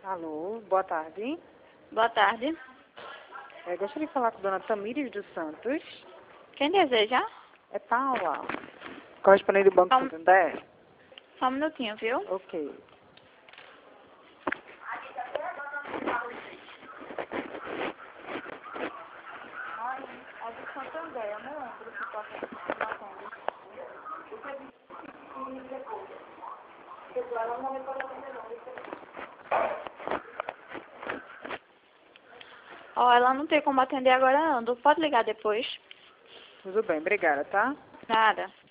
Alô, boa tarde. Boa tarde. Gostaria de falar com a dona Tamires dos Santos. Quem deseja? É Paula, correspondente do Banco Santander. Só um minutinho, viu? Ok. É do Santander, eu não lembro se ela não tem como atender agora não. Pode ligar depois. Tudo bem, obrigada, tá? Nada.